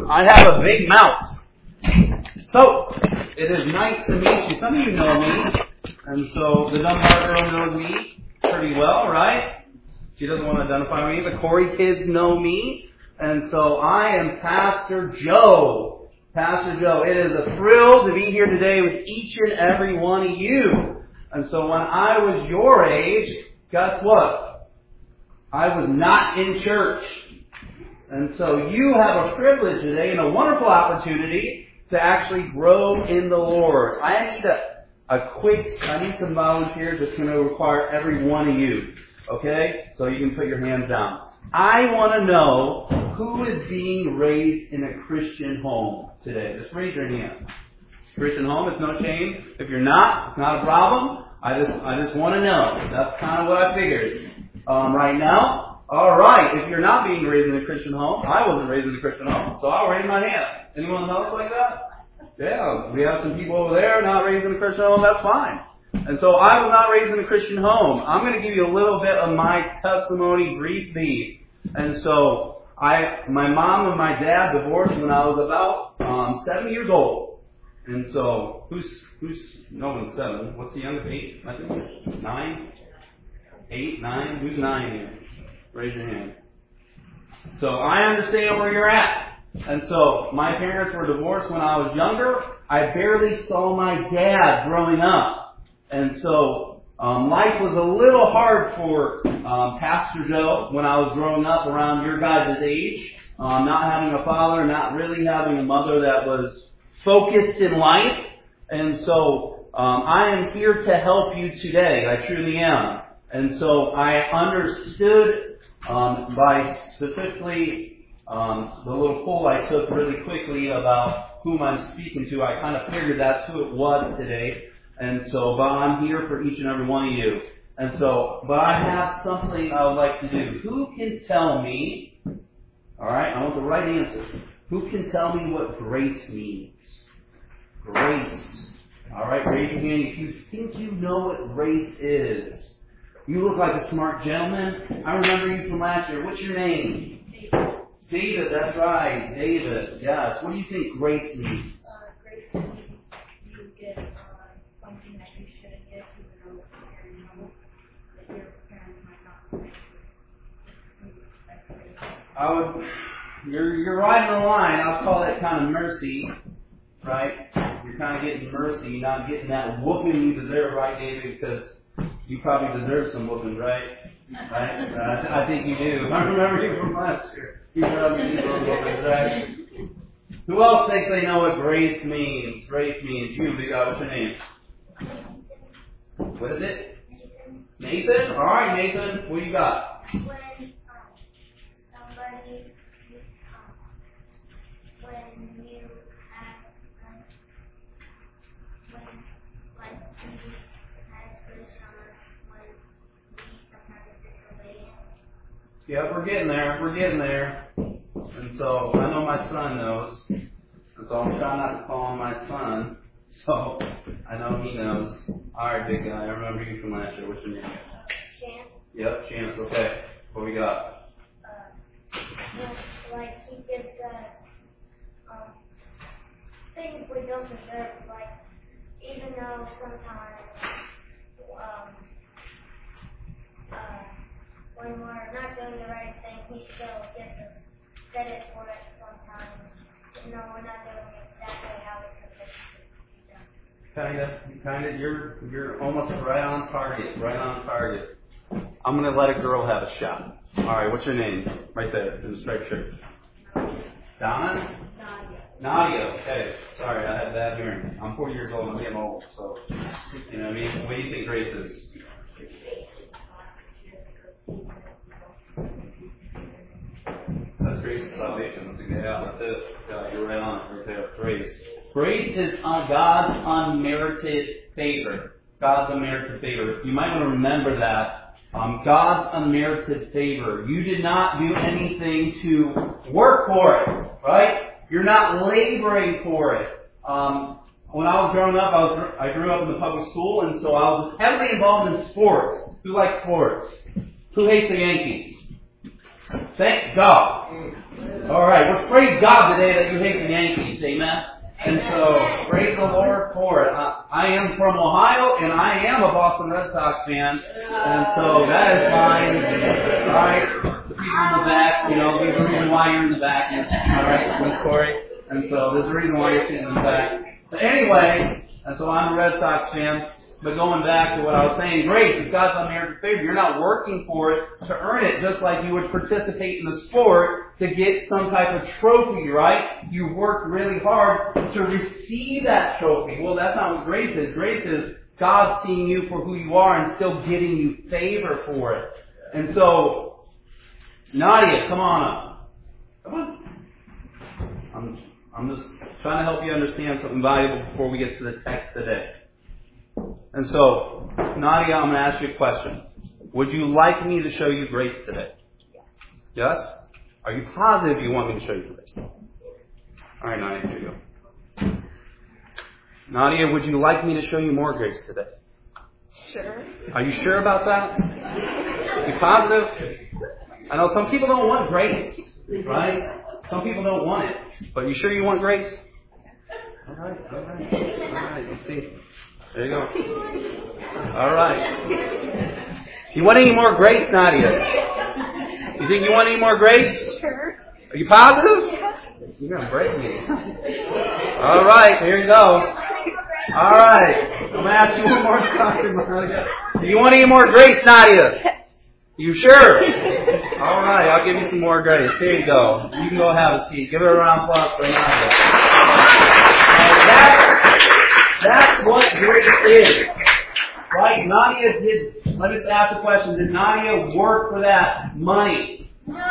I have a big mouth. So, it is nice to meet you. Some of you know me. And so, the Dunbar girl knows me pretty well, right? She doesn't want to identify me. The Corey kids know me. And so, I am Pastor Joe. Pastor Joe. It is a thrill to be here today with each and every one of you. And so, when I was your age, guess what? I was not in church. And so you have a privilege today and a wonderful opportunity to actually grow in the Lord. I need some volunteers that's going to require every one of you. Okay? So you can put your hands down. I want to know who is being raised in a Christian home today. Just raise your hand. Christian home, it's no shame. If you're not, it's not a problem. I just want to know. That's kind of what I figured. Right now. Alright, if you're not being raised in a Christian home, I wasn't raised in a Christian home, so I'll raise my hand. Anyone else like that? Yeah, we have some people over there not raised in a Christian home, that's fine. And so I was not raised in a Christian home. I'm going to give you a little bit of my testimony briefly. And so, my mom and my dad divorced when I was about 7 years old. And so, no one's 7. What's the youngest? 8? I think 9? 8, 9? Who's 9 here? Raise your hand. So I understand where you're at. And so my parents were divorced when I was younger. I barely saw my dad growing up. And so life was a little hard for Pastor Joe when I was growing up around your guys' age. Not having a father, not really having a mother that was focused in life. And so I am here to help you today. I truly am. And so I understood by specifically the little poll I took really quickly about whom I'm speaking to, I kind of figured that's who it was today. And so, but I'm here for each and every one of you. And so, but I have something I would like to do. Who can tell me, alright, I want the right answer. Who can tell me what grace means? Grace. Alright, raise your hand if you think you know what grace is. You look like a smart gentleman. I remember you from last year. What's your name? David, that's right. David, yes. What do you think grace means? Grace means you get something that you shouldn't get, even though that your parents might not say. You're right in the line. I'll call it kind of mercy, right? You're kind of getting mercy, not getting that whooping you deserve, right, David? Because you probably deserve some whooping, right? Right? I think you do. I remember you from last year. You probably need those whoopings, right? Who else thinks they know what grace means? Grace means you, big guy. What's your name? What is it? Nathan? All right, Nathan. What do you got? When somebody, when you have, when like Jesus has grace on us, when we sometimes disobey Him. Yeah, we're getting there. We're getting there. And so I know my son knows. And so I'm trying not to call him my son. So I know he knows. All right, big guy. I remember you from last year. What's your name? Chance. Yep, Chance. Okay. What we got? Like He gives us things we don't deserve. Like even though sometimes when we're not doing the right thing, He still gives us credit for it sometimes, even though we're not doing it exactly how it's supposed to be done. Kind of. You're almost right on target. Right on target. I'm going to let a girl have a shot. All right, what's your name? Right there, in the striped shirt. Donna? Nadia. Okay. Sorry, I had bad hearing. I'm 40 years old. I'm getting old. So, you know what I mean? What do you think grace is? That's grace and salvation. That's a good outlet. Yeah, you're right on it right there. Grace. Grace is God's unmerited favor. God's unmerited favor. You might want to remember that. God's unmerited favor. You did not do anything to work for it, right? You're not laboring for it. When I was growing up, I grew up in the public school, and so I was heavily involved in sports. Who likes sports? Who hates the Yankees? Thank God. All right. Well, praise God today that you hate the Yankees. Amen. And so, praise the Lord for it. I am from Ohio, and I am a Boston Red Sox fan, and so that is fine. All right. The people in the back, there's a reason why you're in the back. All right, Miss Corey. And so there's a reason why you're sitting in the back. But anyway, and so I'm a Red Sox fan. But going back to what I was saying, grace is God's unmerited favor. You're not working for it to earn it, just like you would participate in the sport to get some type of trophy, right? You work really hard to receive that trophy. Well, that's not what grace is. Grace is God seeing you for who you are and still giving you favor for it. And so, Nadia, come on up. Come on. I'm just trying to help you understand something valuable before we get to the text today. And so, Nadia, I'm going to ask you a question. Would you like me to show you grace today? Yes? Are you positive you want me to show you grace? All right, Nadia, here you go. Nadia, would you like me to show you more grace today? Sure. Are you sure about that? Are you positive? I know some people don't want grace, right? Some people don't want it. But you sure you want grace? All right. You see. There you go. All right. You want any more grace, Nadia? You think you want any more grace? Sure. Are you positive? Yeah. You're going to break me. All right. Here you go. All right. I'm going to ask you one more time, Nadia. Do you want any more grace, Nadia? You sure? All right. I'll give you some more grace. Here you go. You can go have a seat. Give it a round of applause for Nadia. That's what grace is. Right? Nadia did, let me just ask the question, did Nadia work for that money?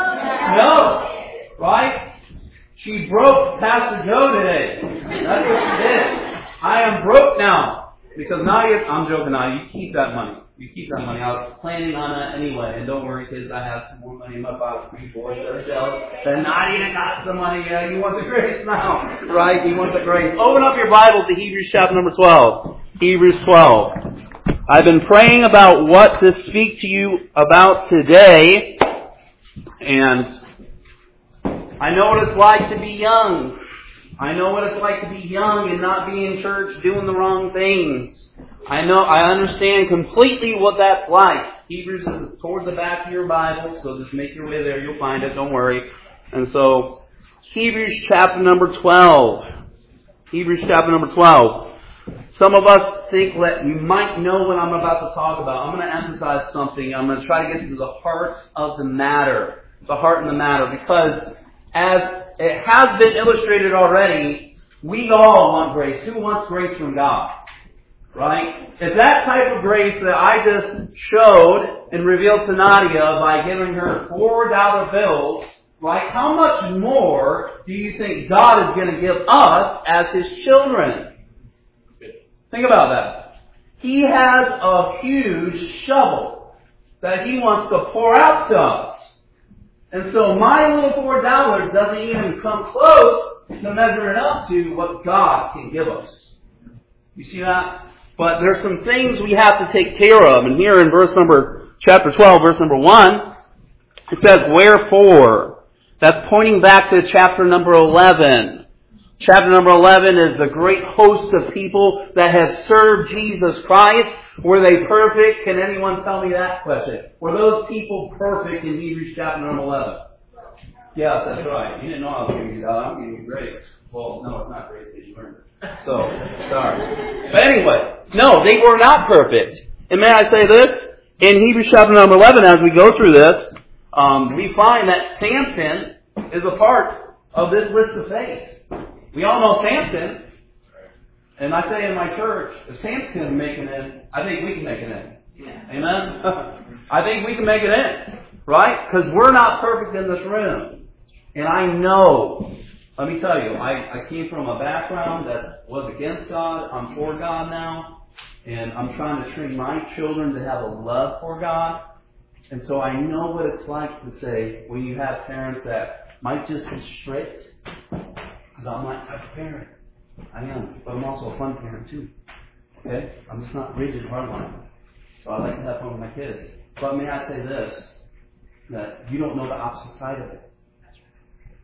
No. Right? She broke Pastor Joe today. That's what she did. I am broke now. Because Nadia, I'm joking, Nadia, you keep that money. You keep that money. I was planning on that anyway. And don't worry, kids, I have some more money in my pocket for you boys that are jealous. Then Nadia got some money. Yeah, you want the grace now. Right? You want the grace. Open up your Bible to Hebrews chapter number 12. Hebrews 12. I've been praying about what to speak to you about today. And I know what it's like to be young. I know what it's like to be young and not be in church doing the wrong things. I understand completely what that's like. Hebrews is towards the back of your Bible, so just make your way there. You'll find it, don't worry. And so, Hebrews chapter number 12. Hebrews chapter number 12. Some of us think that you might know what I'm about to talk about. I'm going to emphasize something. I'm going to try to get to the heart of the matter. The heart of the matter. Because as it has been illustrated already, we all want grace. Who wants grace from God? Right? It's that type of grace that I just showed and revealed to Nadia by giving her $4 bills. Right? How much more do you think God is going to give us as His children? Think about that. He has a huge shovel that He wants to pour out to us. And so my little $4 doesn't even come close to measuring up to what God can give us. You see that? But there's some things we have to take care of. And here in chapter 12, verse number 1, it says, wherefore. That's pointing back to chapter number 11. Chapter number 11 is the great host of people that have served Jesus Christ. Were they perfect? Can anyone tell me that question? Were those people perfect in Hebrews chapter number 11? Yes, that's right. You didn't know I was giving you that. I'm giving you grace. Well, no, it's not grace because you earned it. So, sorry. But anyway, no, they were not perfect. And may I say this? In Hebrews chapter number 11, as we go through this, we find that Samson is a part of this list of faith. We all know Samson. And I say in my church, if Samson can make it in, I think we can make it in. Amen? I think we can make it in. Right? Because we're not perfect in this room. And I know, let me tell you, I came from a background that was against God. I'm for God now. And I'm trying to train my children to have a love for God. And so I know what it's like to say when you have parents that might just be strict. Because I'm that type of parent. I am. But I'm also a fun parent too. Okay? I'm just not rigid hardline. So I like to have fun with my kids. But may I say this? That you don't know the opposite side of it.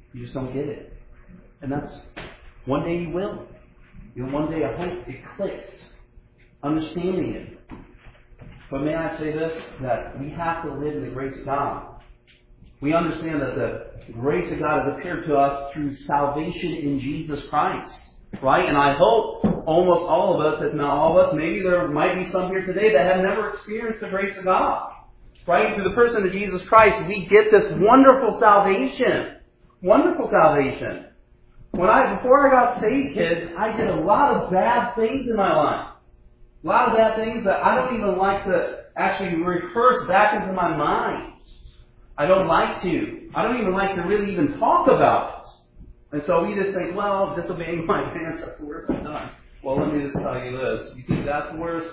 You just don't get it. And that's, one day you will. One day I hope it clicks. Understanding it. But may I say this, that we have to live in the grace of God. We understand that the grace of God has appeared to us through salvation in Jesus Christ. Right? And I hope almost all of us, if not all of us, maybe there might be some here today that have never experienced the grace of God. Right? Through the person of Jesus Christ, we get this wonderful salvation. Wonderful salvation. Before I got saved, kids, I did a lot of bad things in my life. A lot of bad things that I don't even like to actually rehearse back into my mind. I don't like to. I don't even like to really even talk about it. And so we just think, well, disobeying my parents, that's the worst I've done. Well, let me just tell you this. You think that's the worst?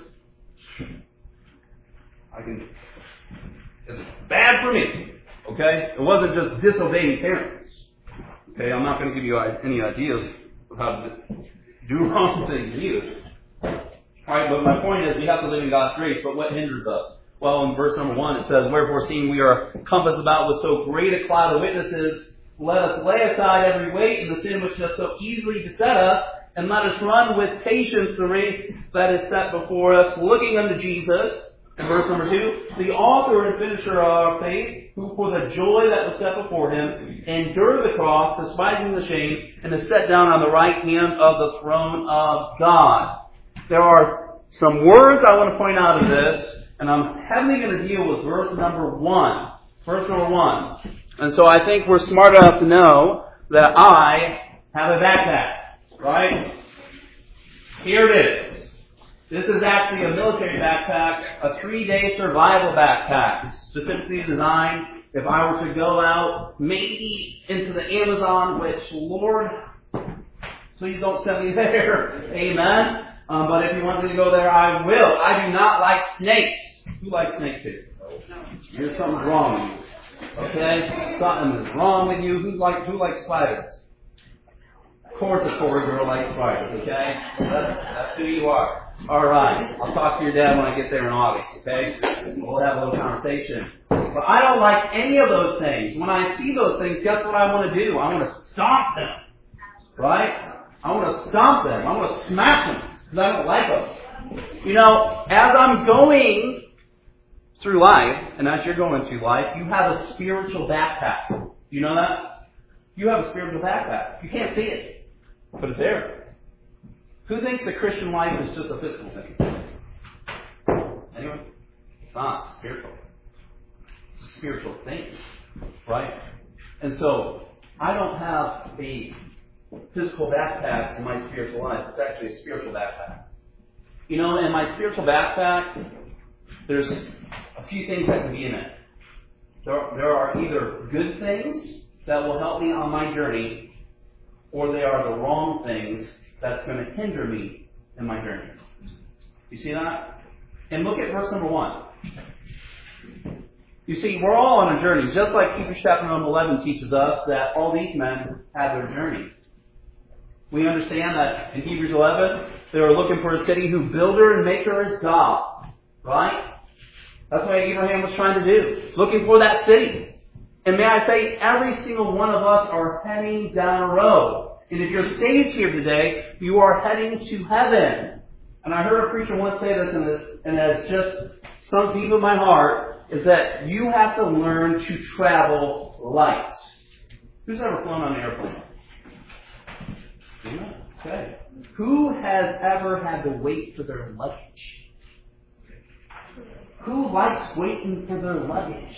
It's bad for me. Okay? It wasn't just disobeying parents. Okay? I'm not going to give you any ideas of how to do wrong things either. Alright, but my point is we have to live in God's grace, but what hinders us? Well, in verse number 1 it says, "Wherefore, seeing we are compassed about with so great a cloud of witnesses, let us lay aside every weight and the sin which does so easily beset us, and let us run with patience the race that is set before us, looking unto Jesus." In verse number 2, "the author and finisher of our faith, who for the joy that was set before him endured the cross, despising the shame, and is set down on the right hand of the throne of God." There are some words I want to point out of this, and I'm heavily going to deal with verse number 1. Verse number 1. And so I think we're smart enough to know that I have a backpack. Right? Here it is. This is actually a military backpack, a 3-day survival backpack. It's specifically designed if I were to go out, maybe into the Amazon, which, Lord, please don't send me there. Amen. But if you want me to go there, I will. I do not like snakes. Who likes snakes here? There's something wrong with you. Okay? Something is wrong with you. Who likes spiders? Of course a Corey girl likes spiders, okay? That's who you are. Alright. I'll talk to your dad when I get there in August, okay? We'll have a little conversation. But I don't like any of those things. When I see those things, guess what I want to do? I want to stomp them. Right? I want to stomp them. I want to smash them. Because I don't like them. You know, as I'm going through life, and as you're going through life, you have a spiritual backpack. You know that? You have a spiritual backpack. You can't see it, but it's there. Who thinks the Christian life is just a physical thing? Anyone? It's not. It's spiritual. It's a spiritual thing. Right? And so, I don't have a physical backpack in my spiritual life. It's actually a spiritual backpack. You know, in my spiritual backpack, there's a few things that can be in it. There are either good things that will help me on my journey, or they are the wrong things that's going to hinder me in my journey. You see that? And look at verse number 1. You see, we're all on a journey, just like Hebrews chapter number 11 teaches us that all these men had their journey. We understand that in Hebrews 11, they were looking for a city whose builder and maker is God. Right? That's what Abraham was trying to do. Looking for that city. And may I say, every single one of us are heading down a road. And if you're saved here today, you are heading to heaven. And I heard a preacher once say this, and it's just sunk deep in my heart, is that you have to learn to travel light. Who's ever flown on an airplane? Okay. Who has ever had to wait for their luggage? Who likes waiting for their luggage?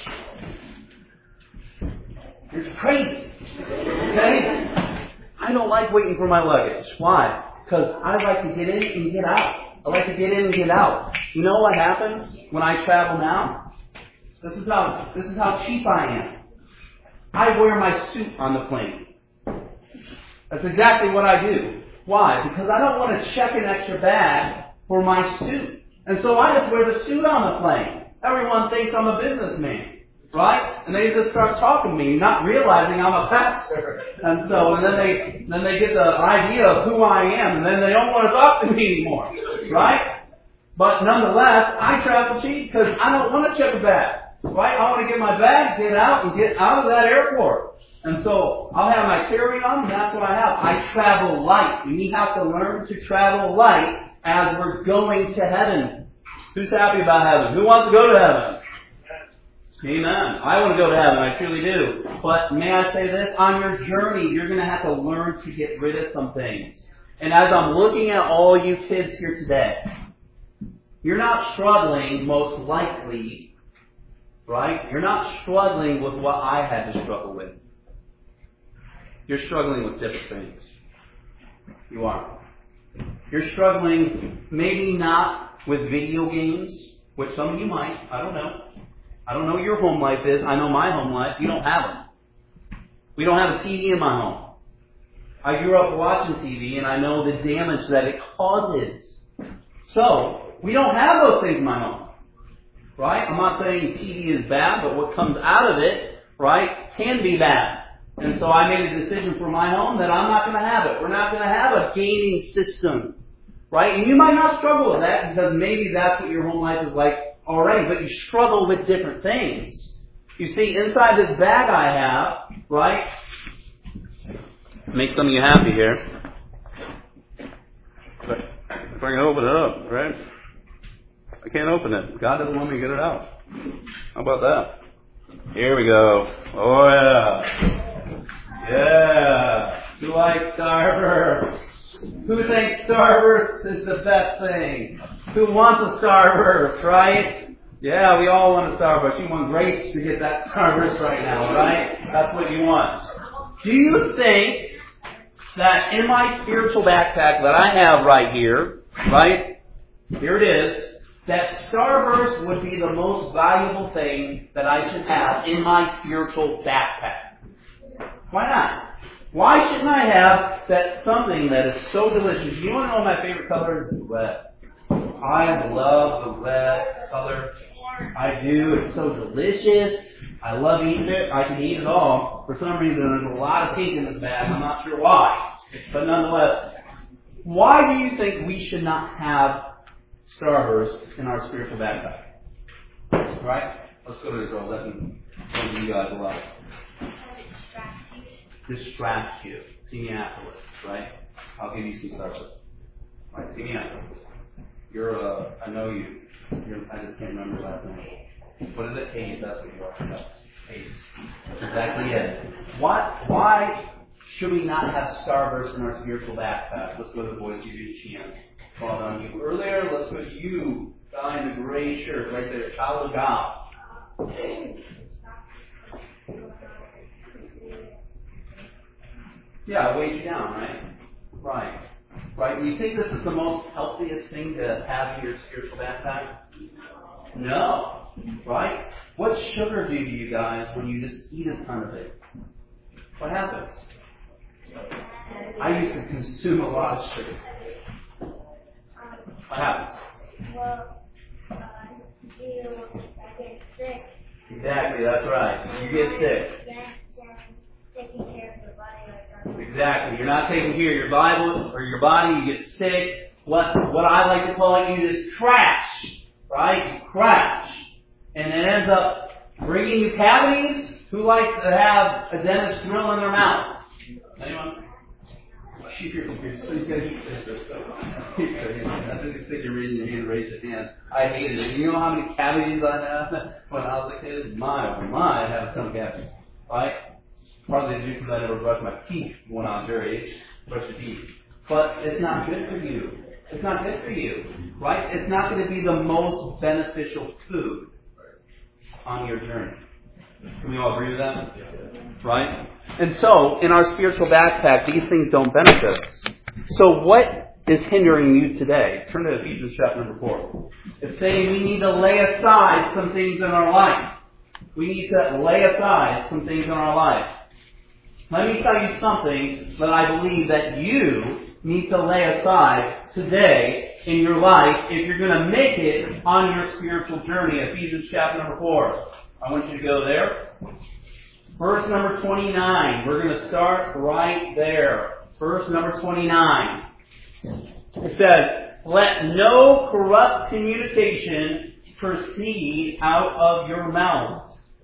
It's crazy. Okay? I don't like waiting for my luggage. Why? Because I like to get in and get out. I like to get in and get out. You know what happens when I travel now? This is how cheap I am. I wear my suit on the plane. That's exactly what I do. Why? Because I don't want to check an extra bag for my suit. And so I just wear the suit on the plane. Everyone thinks I'm a businessman. Right? And they just start talking to me, not realizing I'm a pastor. And then they get the idea of who I am, and then they don't want to talk to me anymore. Right? But nonetheless, I travel cheap because I don't want to check a bag. Right? I want to get my bag, get out, and get out of that airport. And so I'll have my carry-on, and that's what I have. I travel light. We have to learn to travel light as we're going to heaven. Who's happy about heaven? Who wants to go to heaven? Amen. I want to go to heaven. I truly do. But may I say this? On your journey, you're going to have to learn to get rid of some things. And as I'm looking at all you kids here today, you're not struggling, most likely, right? You're not struggling with what I had to struggle with. You're struggling with different things. You are. You're struggling maybe not with video games, which some of you might. I don't know. I don't know what your home life is. I know my home life. You don't have them. We don't have a TV in my home. I grew up watching TV, and I know the damage that it causes. So, we don't have those things in my home. Right? I'm not saying TV is bad, but what comes out of it, right, can be bad. And so I made a decision for my home that I'm not going to have it. We're not going to have a gaming system. Right? And you might not struggle with that because maybe that's what your home life is like already, but you struggle with different things. You see, inside this bag I have, right, make some of you happy here. But if I can open it up, right? I can't open it. God doesn't want me to get it out. How about that? Here we go. Oh yeah. Yeah. Who likes Starburst? Who thinks Starburst is the best thing? Who wants a Starburst, right? Yeah, we all want a Starburst. You want Grace to get that Starburst right now, right? That's what you want. Do you think that in my spiritual backpack that I have right here, right? Here it is. That Starburst would be the most valuable thing that I should have in my spiritual backpack. Why not? Why shouldn't I have that something that is so delicious? You want to know my favorite color is red. I love the red color. I do. It's so delicious. I love eating it. I can eat it all. For some reason, there's a lot of pink in this bag. I'm not sure why. But nonetheless, why do you think we should not have Starburst in our spiritual backpack? Right? Let's go to the girl. Let me you guys alone. Distract you. See me afterwards, right? I'll give you some Starburst. Right, see me afterwards. I know you. I just can't remember your last name. What is it? Hayes, that's what you are. Yes, Hayes. That's exactly it. Why should we not have Starburst in our spiritual backpack? Let's go to the boys. Give you a chance. Called on you earlier. Let's go to you. Guy in the gray shirt right there. Child of God. Yeah, I weighed you down, right? Right. Right. Do you think this is the most healthiest thing to have in your spiritual backpack? No. Right? What sugar do to you guys when you just eat a ton of it? What happens? I used to consume a lot of sugar. What happens? Well, you get sick. Exactly, that's right. You get sick. Taking care of your body like that. Exactly. You're not taking care of your Bible or your body. You get sick. What I like to call it, you just crash. Right? You crash. And it ends up bringing you cavities. Who likes to have a dentist drill in their mouth? Anyone? Keep your computer. So you got to keep this. I just think you're raising your hand. Raise your hand. I hated it. You know how many cavities I have when I was a kid? My, I have a ton of cavities. Right? Partly due because I never brushed my teeth when I was your age. Brush your teeth. But it's not good for you. It's not good for you. Right? It's not going to be the most beneficial food on your journey. Can we all agree with that? Right? And so, in our spiritual backpack, these things don't benefit us. So what is hindering you today? Turn to Ephesians chapter number 4. It's saying we need to lay aside some things in our life. We need to lay aside some things in our life. Let me tell you something that I believe that you need to lay aside today in your life if you're going to make it on your spiritual journey. Ephesians chapter number 4. I want you to go there. Verse number 29. We're going to start right there. Verse number 29. It says, "Let no corrupt communication proceed out of your mouth,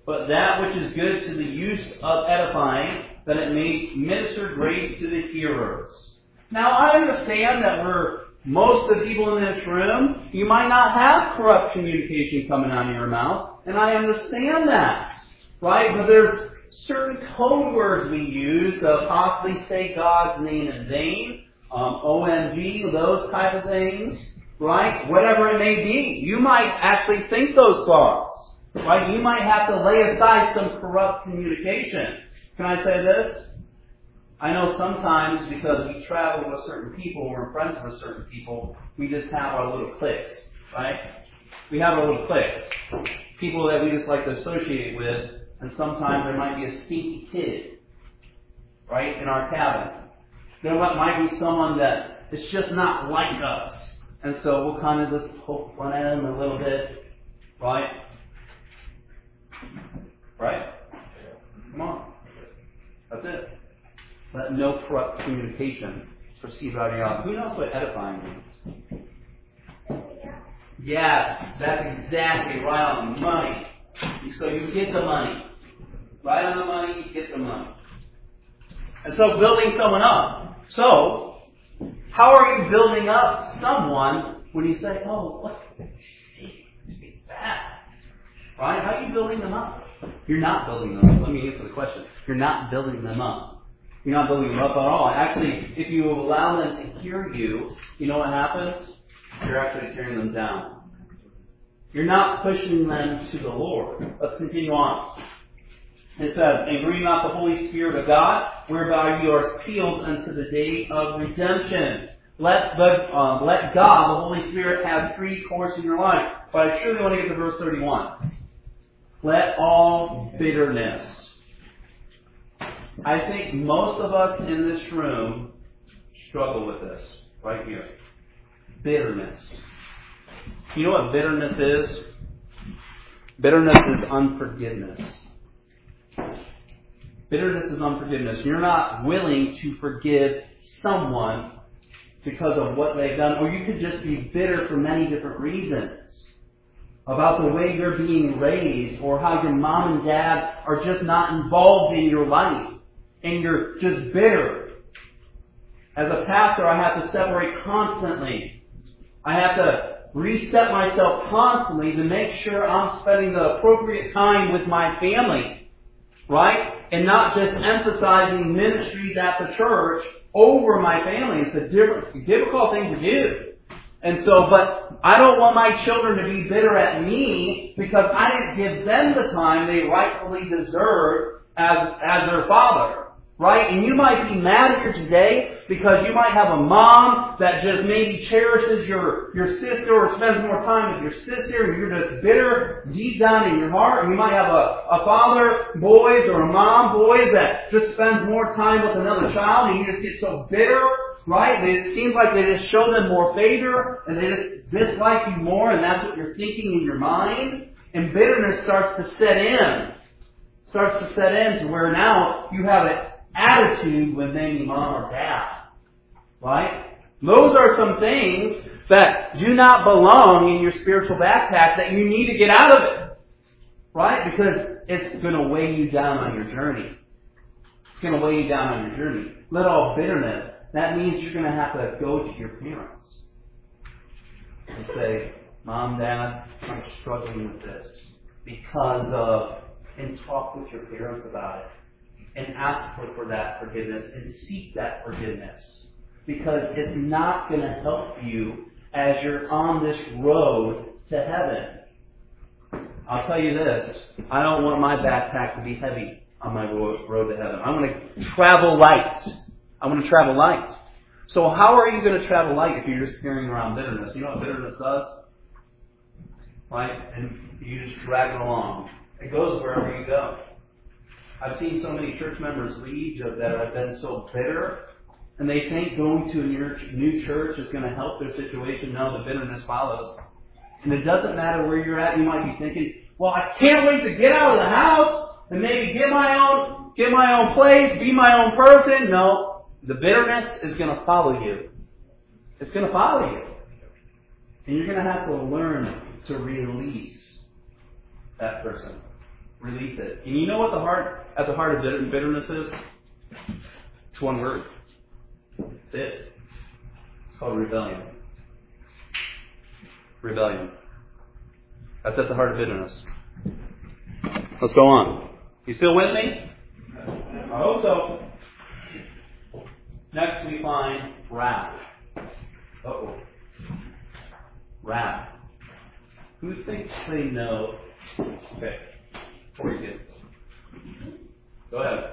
but that which is good to the use of edifying, that it may minister grace to the hearers. Now, I understand that most of the people in this room, you might not have corrupt communication coming out of your mouth, and I understand that, right? But there's certain code words we use to possibly say God's name in vain, OMG, those type of things, right? Whatever it may be. You might actually think those thoughts, right? You might have to lay aside some corrupt communication. Can I say this? I know sometimes because we travel with certain people, we're friends with certain people, we just have our little cliques, right? We have our little cliques. People that we just like to associate with, and sometimes there might be a stinky kid, right, in our cabin. There might be someone that is just not like us. And so we'll kind of just poke fun at them a little bit, right? Right? Come on. That's it. Let no corrupt communication proceed out of your mouth. Who knows what edifying means? Yes, that's exactly right on the money. So you get the money. Right on the money, you get the money. And so building someone up. So, how are you building up someone when you say, oh, look, see that? Right? How are you building them up? You're not building them up. Let me answer the question. You're not building them up. You're not building them up at all. Actually, if you allow them to hear you, you know what happens? You're actually tearing them down. You're not pushing them to the Lord. Let's continue on. It says, and grieve not the Holy Spirit of God, whereby you are sealed unto the day of redemption. Let God, the Holy Spirit, have free course in your life. But I truly want to get to verse 31. Let all bitterness. I think most of us in this room struggle with this right here. Bitterness. You know what bitterness is? Bitterness is unforgiveness. Bitterness is unforgiveness. You're not willing to forgive someone because of what they've done, or you could just be bitter for many different reasons. About the way you're being raised, or how your mom and dad are just not involved in your life. And you're just bitter. As a pastor, I have to separate constantly. I have to reset myself constantly to make sure I'm spending the appropriate time with my family. Right? And not just emphasizing ministries at the church over my family. It's a difficult thing to do. And so, but I don't want my children to be bitter at me because I didn't give them the time they rightfully deserve as their father. Right? And you might be mad here today because you might have a mom that just maybe cherishes your sister or spends more time with your sister and you're just bitter deep down in your heart. And you might have a father, boys, or a mom, boys, that just spends more time with another child and you just get so bitter. Right? It seems like they just show them more favor and they just dislike you more and that's what you're thinking in your mind. And bitterness starts to set in. Starts to set in to where now you have an attitude with maybe mom or dad. Right? Those are some things that do not belong in your spiritual backpack that you need to get out of it. Right? Because it's going to weigh you down on your journey. It's going to weigh you down on your journey. Let all bitterness. That means you're going to have to go to your parents and say, Mom, Dad, I'm struggling with this because of, and talk with your parents about it. And ask for that forgiveness and seek that forgiveness. Because it's not going to help you as you're on this road to heaven. I'll tell you this. I don't want my backpack to be heavy on my road to heaven. I want to travel light. I want to travel light. So how are you going to travel light if you're just carrying around bitterness? You know what bitterness does? Right? And you just drag it along. It goes wherever you go. I've seen so many church members leave that have been so bitter, and they think going to a new church is going to help their situation. No, the bitterness follows. And it doesn't matter where you're at. You might be thinking, well, I can't wait to get out of the house and maybe get my own place, be my own person. No, the bitterness is going to follow you. It's going to follow you. And you're going to have to learn to release that person. Release it. And you know what at the heart of bitterness is? It's one word. That's it. It's called rebellion. Rebellion. That's at the heart of bitterness. Let's go on. You still with me? I hope so. Next we find wrath. Uh-oh. Wrath. Who thinks they know? Okay. Before you get. Go ahead.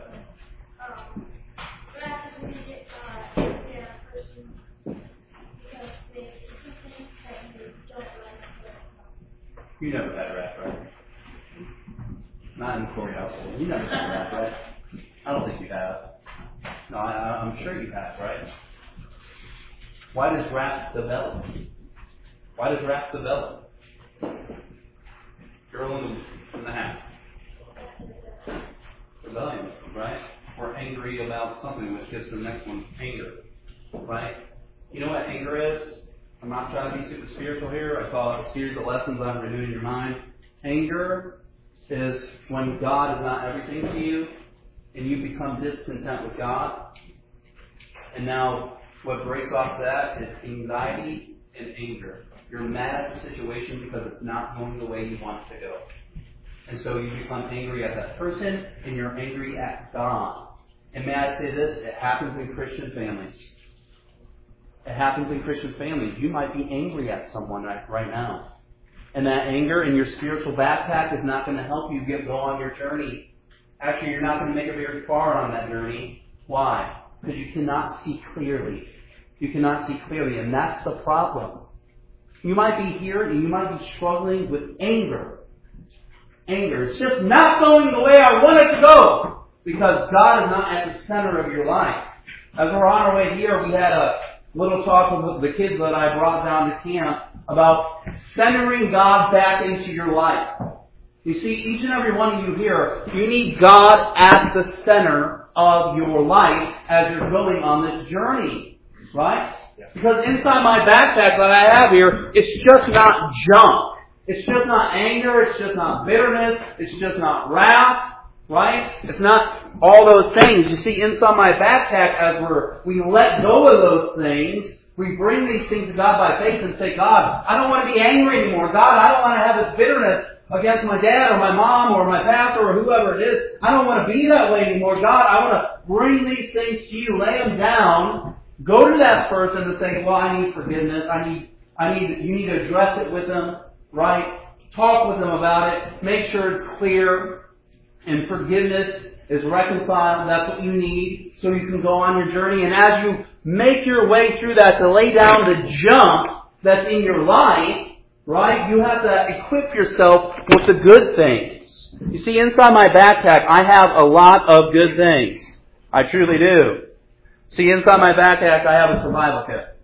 Wrath is when you get angry at a person because they do something that you don't like. You never had wrath, right? Not in the Corey household. You never had wrath, right? I don't think you have. No, I'm sure you have, right? Why does wrath develop? Why does wrath develop? Girl in the hat. Rebellion, right? We're angry about something, which gets to the next one, anger, right? You know what anger is? I'm not trying to be super spiritual here. I saw a series of lessons on renewing your mind. Anger is when God is not everything to you, and you become discontent with God. And now, what breaks off that is anxiety and anger. You're mad at the situation because it's not going the way you want it to go. And so you become angry at that person, and you're angry at God. And may I say this, it happens in Christian families. It happens in Christian families. You might be angry at someone right now. And that anger and your spiritual backpack is not going to help you go on your journey. Actually, you're not going to make it very far on that journey. Why? Because you cannot see clearly. You cannot see clearly, and that's the problem. You might be here and you might be struggling with anger. Anger. It's just not going the way I want it to go because God is not at the center of your life. As we're on our way here, we had a little talk with the kids that I brought down to camp about centering God back into your life. You see, each and every one of you here, you need God at the center of your life as you're going on this journey. Right? Because inside my backpack that I have here, it's just not junk. It's just not anger. It's just not bitterness. It's just not wrath. Right? It's not all those things. You see, inside my backpack, as we let go of those things, we bring these things to God by faith and say, God, I don't want to be angry anymore. God, I don't want to have this bitterness against my dad or my mom or my pastor or whoever it is. I don't want to be that way anymore. God, I want to bring these things to you, lay them down, go to that person and say, well, I need forgiveness. You need to address it with them, right? Talk with them about it. Make sure it's clear. And forgiveness is reconciled. That's what you need so you can go on your journey. And as you make your way through that to lay down the junk that's in your life, right, you have to equip yourself with the good things. You see, inside my backpack, I have a lot of good things. I truly do. See, inside my backpack, I have a survival kit.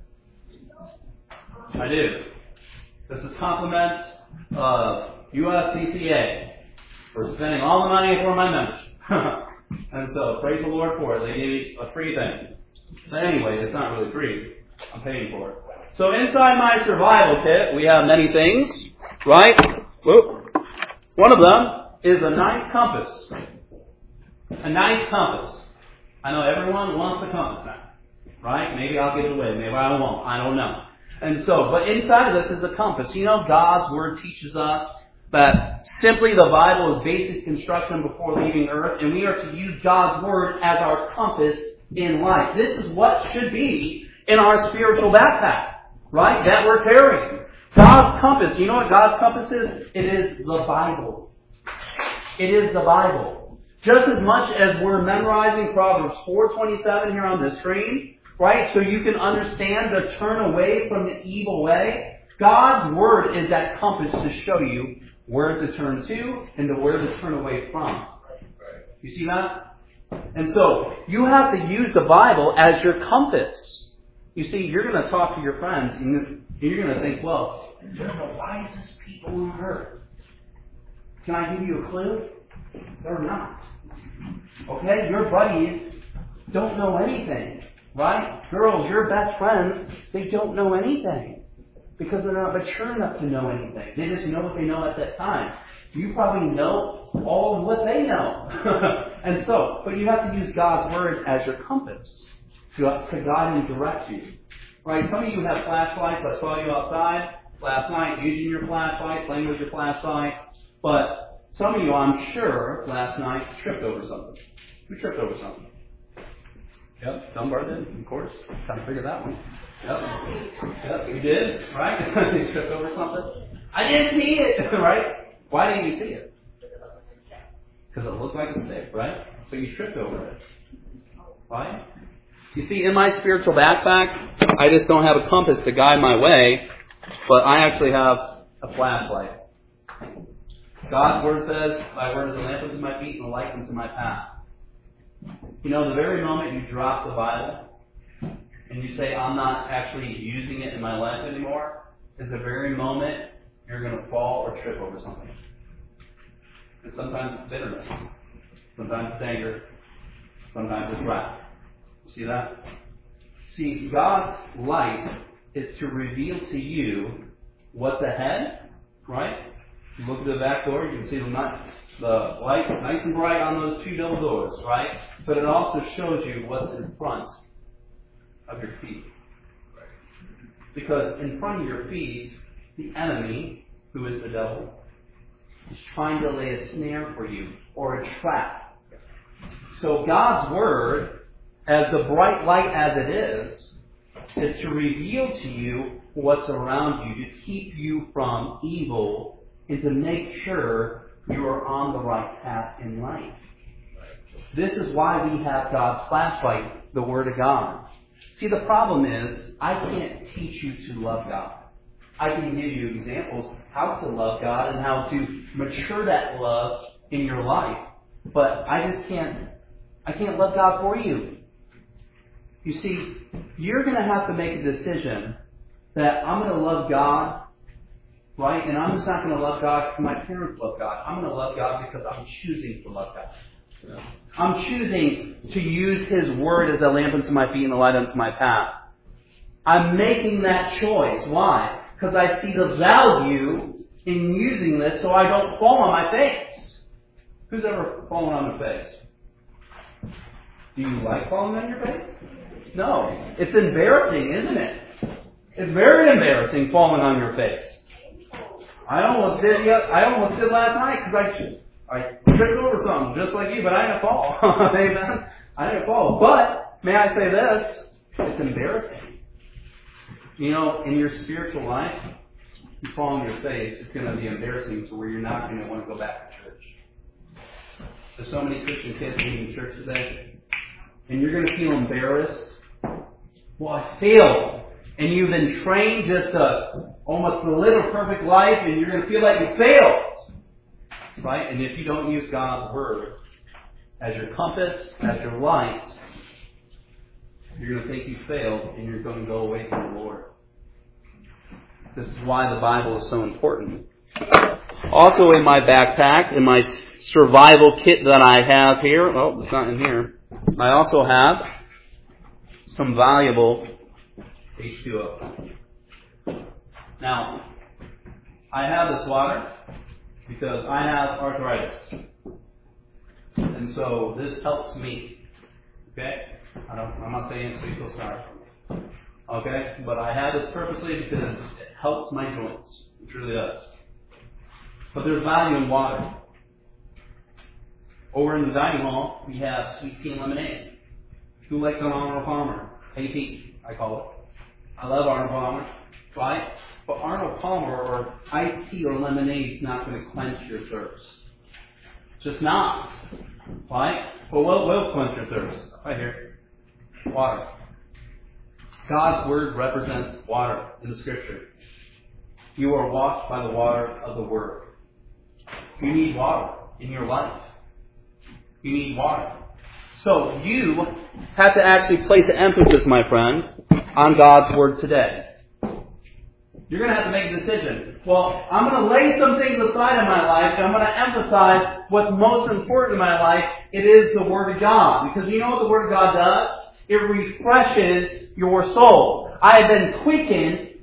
I do. This is compliments of USCCA for spending all the money for my membership. And so, praise the Lord for it. They gave me a free thing. But anyway, it's not really free. I'm paying for it. So inside my survival kit, we have many things, right? Whoop. One of them is a nice compass. A nice compass. I know everyone wants a compass now, right? Maybe I'll give it away. Maybe I won't. I don't know. And so, but inside of this is a compass. You know, God's Word teaches us that simply the Bible is basic instruction before leaving earth, and we are to use God's Word as our compass in life. This is what should be in our spiritual backpack, right? That we're carrying. God's compass. You know what God's compass is? It is the Bible. It is the Bible. Just as much as we're memorizing Proverbs 4:27 here on the screen, right? So you can understand to turn away from the evil way. God's Word is that compass to show you where to turn to and to where to turn away from. You see that? And so, you have to use the Bible as your compass. You see, you're going to talk to your friends and you're going to think, well, they're the wisest people on earth. Can I give you a clue? They're not. Okay? Your buddies don't know anything. Right? Girls, your best friends, they don't know anything. because they're not mature enough to know anything. They just know what they know at that time. You probably know all of what they know. And so, but you have to use God's Word as your compass to guide and direct you. Right? Some of you have flashlights. I saw you outside last night using your flashlight, playing with your flashlight. But some of you, I'm sure, last night tripped over something. Who tripped over something? Yep, Dunbar did, of course. Trying to figure that one. Yep, you did, right? You tripped over something. I didn't see it, right? Why didn't you see it? Because it looked like a stick, right? So you tripped over it. Right? You see, in my spiritual backpack, I just don't have a compass to guide my way, but I actually have a flashlight. God's Word says, Thy Word is a lamp unto my feet and a light unto my path. You know, the very moment you drop the Bible and you say, I'm not actually using it in my life anymore, is the very moment you're going to fall or trip over something. And sometimes it's bitterness. Sometimes it's anger. Sometimes it's wrath. You see that? See, God's light is to reveal to you what's ahead, right? You look at the back door, you can see the light nice and bright on those two double doors, right? But it also shows you what's in front of your feet. Because in front of your feet, the enemy, who is the devil, is trying to lay a snare for you or a trap. So God's Word, as the bright light as it is to reveal to you what's around you, to keep you from evil, and to make sure you are on the right path in life. This is why we have God's flashlight, the Word of God. See, the problem is, I can't teach you to love God. I can give you examples how to love God and how to mature that love in your life. But I can't love God for you. You see, you're going to have to make a decision that I'm going to love God, right? And I'm just not going to love God because my parents love God. I'm going to love God because I'm choosing to love God. Yeah. I'm choosing to use His Word as a lamp unto my feet and a light unto my path. I'm making that choice. Why? Because I see the value in using this so I don't fall on my face. Who's ever fallen on their face? Do you like falling on your face? No. It's embarrassing, isn't it? It's very embarrassing falling on your face. I almost did last night because I tripped over something just like you, but I didn't fall. Amen. I didn't fall. But may I say this? It's embarrassing. You know, in your spiritual life, you fall on your face, it's going to be embarrassing to where you're not going to want to go back to church. There's so many Christian kids leaving church today, and you're going to feel embarrassed. Well, I failed. And you've been trained just to almost to live a perfect life, and you're going to feel like you failed. Right? And if you don't use God's Word as your compass, as your light, you're going to think you failed, and you're going to go away from the Lord. This is why the Bible is so important. Also in my backpack, in my survival kit that I have here, oh, it's not in here, I also have some valuable H2O. Now, I have this water because I have arthritis. And so this helps me. Okay? I'm not saying it so you feel sorry for me. Okay? But I have this purposely because it helps my joints. It truly does. But there's value in water. Over in the dining hall, we have sweet tea and lemonade. Who likes an Arnold Palmer? AP, I call it. I love Arnold Palmer. Right? But Arnold Palmer or iced tea or lemonade is not going to quench your thirst. Just not. Right? But what will quench your thirst? Right here. Water. God's Word represents water in the Scripture. You are washed by the water of the Word. You need water in your life. You need water. So you have to actually place an emphasis, my friend, on God's Word today. You're going to have to make a decision. Well, I'm going to lay some things aside in my life, and I'm going to emphasize what's most important in my life. It is the Word of God. Because you know what the Word of God does? It refreshes your soul. I have been quickened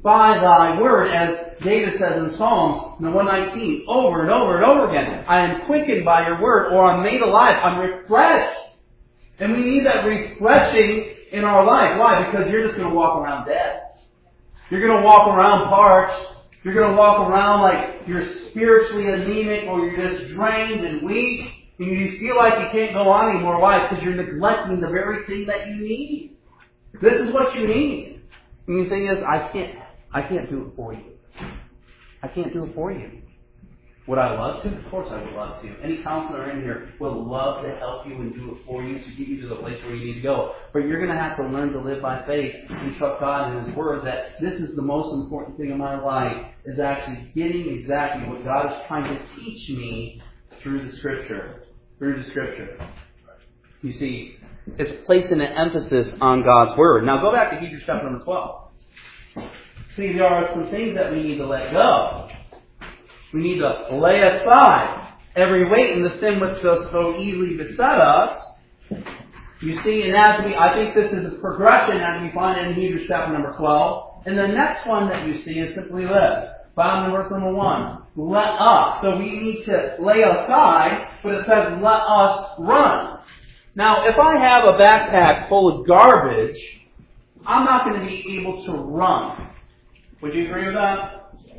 by thy word, as David says in Psalms 119, over and over and over again. I am quickened by your word, or I'm made alive. I'm refreshed. And we need that refreshing in our life. Why? Because you're just going to walk around dead. You're going to walk around parched. You're going to walk around like you're spiritually anemic, or you're just drained and weak, and you feel like you can't go on anymore. Why? Because you're neglecting the very thing that you need. This is what you need. And the thing is, I can't do it for you. I can't do it for you. Would I love to? Of course I would love to. Any counselor in here would love to help you and do it for you to get you to the place where you need to go. But you're going to have to learn to live by faith and trust God and His Word that this is the most important thing in my life, is actually getting exactly what God is trying to teach me through the Scripture. Through the Scripture. You see, it's placing an emphasis on God's Word. Now go back to Hebrews chapter number 12. See, there are some things that we need to let go. We need to lay aside every weight and the sin which does so easily beset us. You see, and I think this is a progression as we find it in Hebrews chapter number 12. And the next one that you see is simply this. Found in verse number 1. Let us. So we need to lay aside, but it says let us run. Now, if I have a backpack full of garbage, I'm not going to be able to run. Would you agree with that?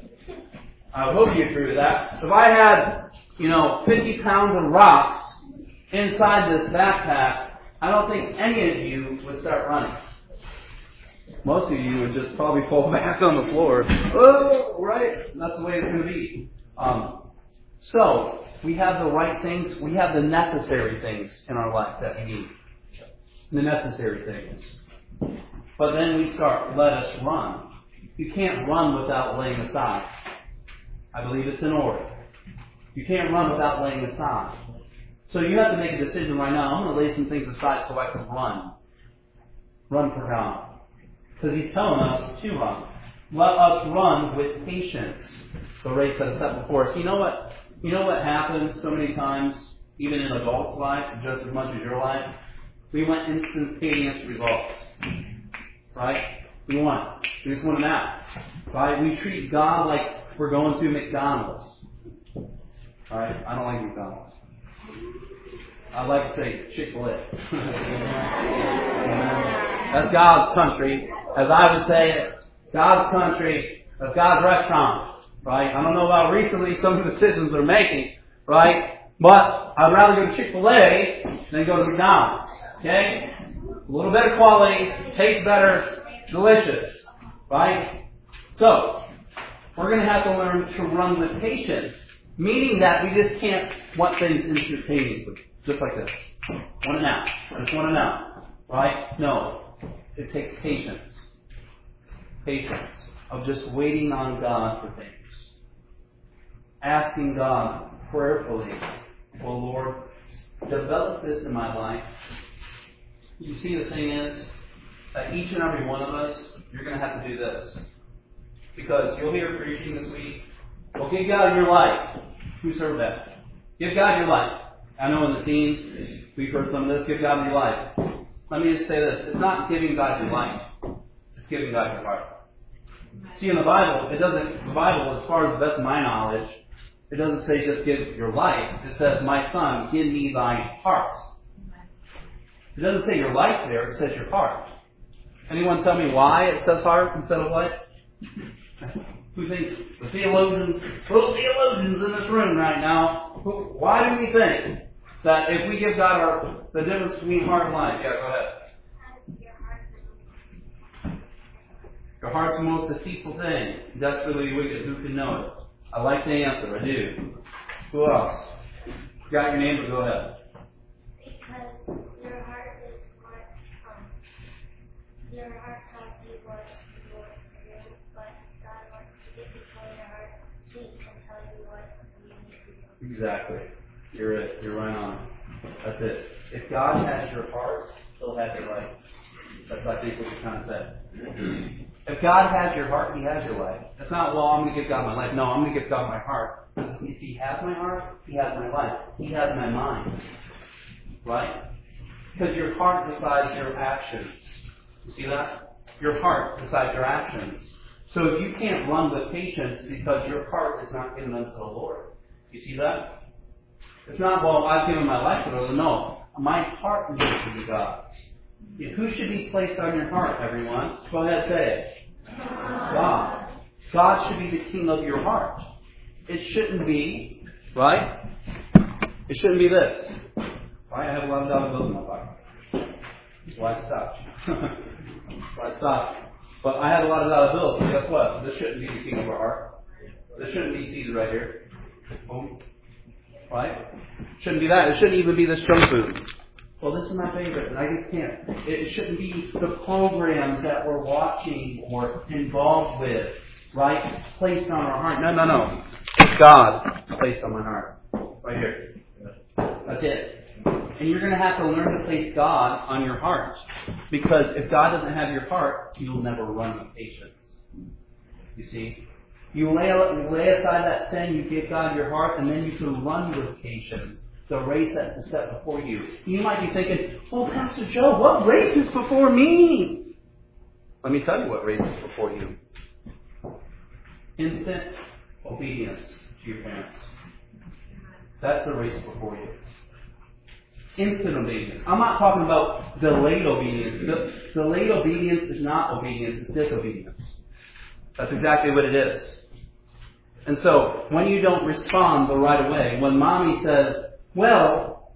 I hope you agree with that. If I had, 50 pounds of rocks inside this backpack, I don't think any of you would start running. Most of you would just probably fall back on the floor. Oh, right? That's the way it's going to be. So, we have the right things. We have the necessary things in our life that we need. The necessary things. But then we start, let us run. You can't run without laying aside. I believe it's in order. You can't run without laying aside. So you have to make a decision right now. I'm going to lay some things aside so I can run. Run for God. Because He's telling us to run. Let us run with patience. The race that is set before us. You know what happens so many times, even in adults' lives, just as much as your life? We want instantaneous results. Right? We just want them now. Right? We treat God like we're going through McDonald's. Alright? I don't like McDonald's. I like to say Chick-fil-A. That's God's country. As I would say it, it's God's country. That's God's restaurant. Right? I don't know about recently some of the decisions they're making. Right? But I'd rather go to Chick-fil-A than go to McDonald's. Okay? A little better quality, tastes better, delicious. Right? So, we're going to have to learn to run with patience. Meaning that we just can't want things instantaneously. Just like this. Want it now. I just want it now. Right? No. It takes patience. Patience. Of just waiting on God for things. Asking God prayerfully, oh Lord, develop this in my life. You see, the thing is that each and every one of us, you're going to have to do this. Because you'll hear preaching this week. Well, give God your life. Who served that? Give God your life. I know in the teens, we've heard some of this. Give God your life. Let me just say this. It's not giving God your life. It's giving God your heart. See, in the Bible, as far as the best of my knowledge, it doesn't say just give your life. It says, my son, give me thy heart. It doesn't say your life there. It says your heart. Anyone tell me why it says heart instead of life? Who thinks the theologians, little theologians in this room right now, why do we think that if we give God the difference between heart and life? Yeah, go ahead. Your heart's the most deceitful thing, desperately wicked. Who can know it? I like the answer. I do. Who else? Got your name, but go ahead. Because your heart is what, your heart tells you what you want to do, but God wants to get before your heart so He can tell you what you need to do. Exactly. You're it. You're right on. That's it. If God has your heart, He'll have your life. That's, I think, what you're trying to say. If God has your heart, He has your life. It's not, well, I'm going to give God my life. No, I'm going to give God my heart. If He has my heart, He has my life. He has my mind. Right? Because your heart decides your actions. You see that? Your heart decides your actions. So if you can't run with patience because your heart is not given unto the Lord. You see that? It's not, well, I've given my life to the Lord. No. My heart needs to be God. Who should be placed on your heart, everyone? Go ahead, say it. God. God should be the king of your heart. It shouldn't be, right? It shouldn't be this. Right? I have a lot of dollar bills in my pocket. That's why I stopped. That's why I stopped. But I had a lot of dollar bills. But guess what? This shouldn't be the king of our heart. This shouldn't be seated right here. Boom. Right? Shouldn't be that. It shouldn't even be this junk food. Well, this is my favorite, and I just can't. It shouldn't be the programs that we're watching or involved with, right? Placed on our heart. No. It's God placed on my heart. Right here. That's it. And you're going to have to learn to place God on your heart. Because if God doesn't have your heart, you'll never run with patience. You see? You lay aside that sin, you give God your heart, and then you can run with patience the race that is set before you. You might be thinking, oh, Pastor Joe, what race is before me? Let me tell you what race is before you. Instant obedience to your parents. That's the race before you. Instant obedience. I'm not talking about delayed obedience. Delayed obedience is not obedience, it's disobedience. That's exactly what it is. And so, when you don't respond the right way, when mommy says, well,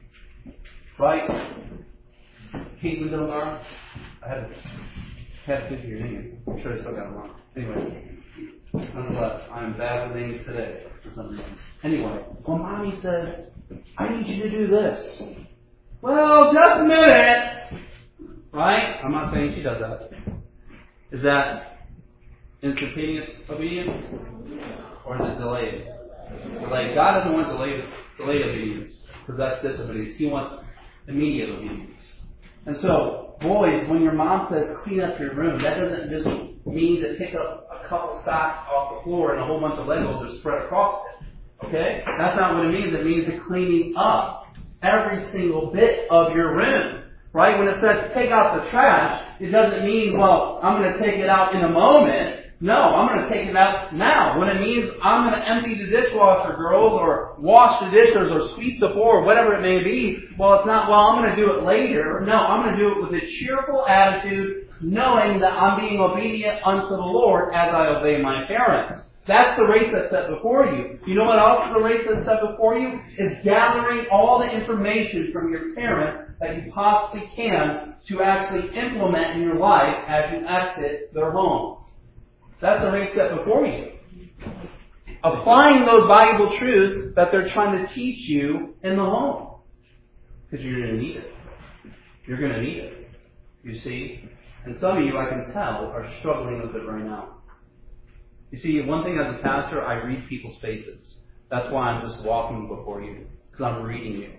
right? Caitlin Dunbar? I had to give you your name. I'm sure I still got it wrong. Anyway, nonetheless, I'm bad with names today for some reason. Anyway, when mommy says, I need you to do this. Well, just a minute. Right? I'm not saying she does that. Is that instantaneous obedience? Or is it delayed? Delayed. God doesn't want delayed obedience, because that's disobedience. He wants immediate obedience. And so, boys, when your mom says clean up your room, that doesn't just mean to pick up a couple socks off the floor and a whole bunch of Legos are spread across it. Okay? That's not what it means. It means the cleaning up every single bit of your room. Right? When it says take out the trash, it doesn't mean, well, I'm going to take it out in a moment. No, I'm going to take it out now. When it means I'm going to empty the dishwasher, girls, or wash the dishes, or sweep the floor, whatever it may be, well, it's not, well, I'm going to do it later. No, I'm going to do it with a cheerful attitude, knowing that I'm being obedient unto the Lord as I obey my parents. That's the race that's set before you. You know what else is the race that's set before you? Is gathering all the information from your parents that you possibly can to actually implement in your life as you exit their home. That's the race set before you. Applying those valuable truths that they're trying to teach you in the home. Because you're going to need it. You're going to need it. You see? And some of you, I can tell, are struggling with it right now. You see, one thing as a pastor, I read people's faces. That's why I'm just walking before you. Because I'm reading you.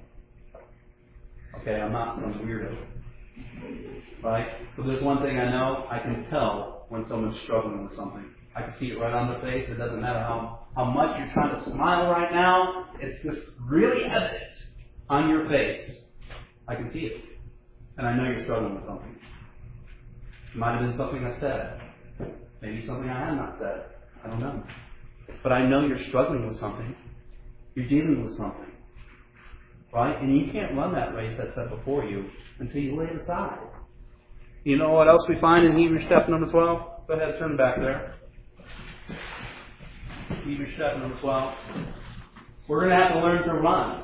Okay, I'm not some weirdo. Right? But there's one thing I know, I can tell when someone's struggling with something. I can see it right on the face. It doesn't matter how much you're trying to smile right now. It's just really evident on your face. I can see it. And I know you're struggling with something. It might have been something I said. Maybe something I have not said. I don't know. But I know you're struggling with something. You're dealing with something. Right? And you can't run that race that's set before you until you lay it aside. You know what else we find in Hebrews chapter number 12? Go ahead, turn back there. Hebrews chapter number 12. We're going to have to learn to run.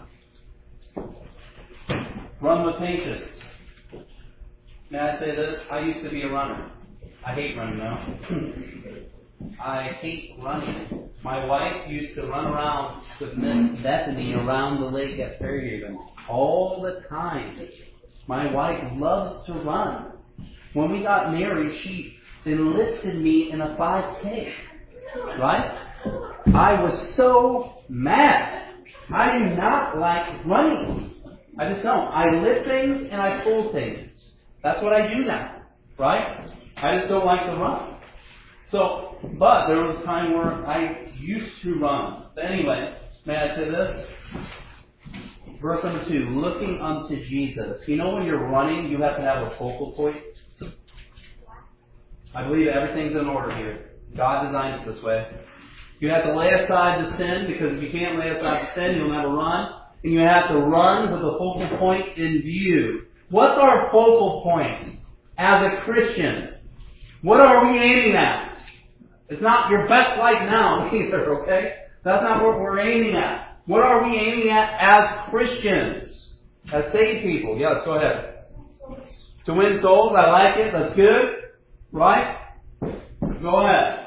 Run with patience. May I say this? I used to be a runner. I hate running now. I hate running. My wife used to run around with Miss Bethany around the lake at Fairhaven all the time. My wife loves to run. When we got married, she enlisted me in a 5K. Right? I was so mad. I do not like running. I just don't. I lift things and I pull things. That's what I do now. Right? I just don't like to run. So, but there was a time where I used to run. But anyway, may I say this? Verse number 2, looking unto Jesus. You know when you're running, you have to have a focal point? I believe everything's in order here. God designed it this way. You have to lay aside the sin, because if you can't lay aside the sin, you'll never run. And you have to run with the focal point in view. What's our focal point as a Christian? What are we aiming at? It's not your best life now either, okay? That's not what we're aiming at. What are we aiming at as Christians? As saved people? Yes, go ahead. To win souls, I like it. That's good. Right? Go ahead.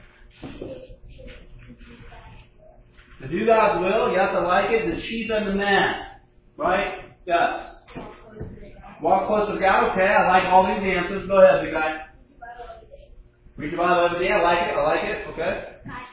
To do God's will, yes, I like it. The sheep and the man. Right? Yes. Walk closer to God. Okay, I like all these answers. Go ahead, big guy. Read the Bible every day. I like it. I like it. Okay.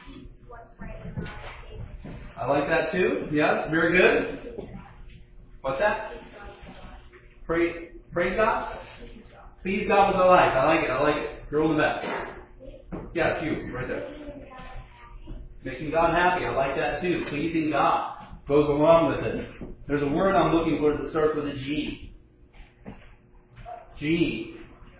I like that too. Yes, very good. What's that? Praise God? Please God with my life. I like it. I like it. Girl in the back. Yeah, you. Right there. Making God happy. I like that too. Pleasing God. Goes along with it. There's a word I'm looking for that starts with a G. G.